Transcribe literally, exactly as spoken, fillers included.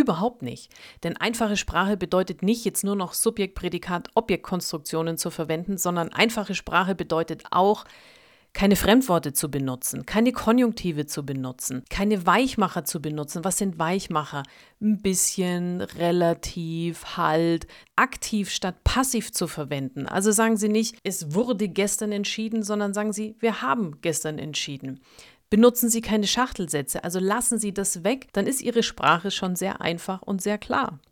Überhaupt nicht. Denn einfache Sprache bedeutet nicht, jetzt nur noch Subjekt, Prädikat, Objektkonstruktionen zu verwenden, sondern einfache Sprache bedeutet auch, keine Fremdworte zu benutzen, keine Konjunktive zu benutzen, keine Weichmacher zu benutzen. Was sind Weichmacher? Ein bisschen, relativ, halt, aktiv statt passiv zu verwenden. Also sagen Sie nicht, es wurde gestern entschieden, sondern sagen Sie, wir haben gestern entschieden. Benutzen Sie keine Schachtelsätze, also lassen Sie das weg, dann ist Ihre Sprache schon sehr einfach und sehr klar.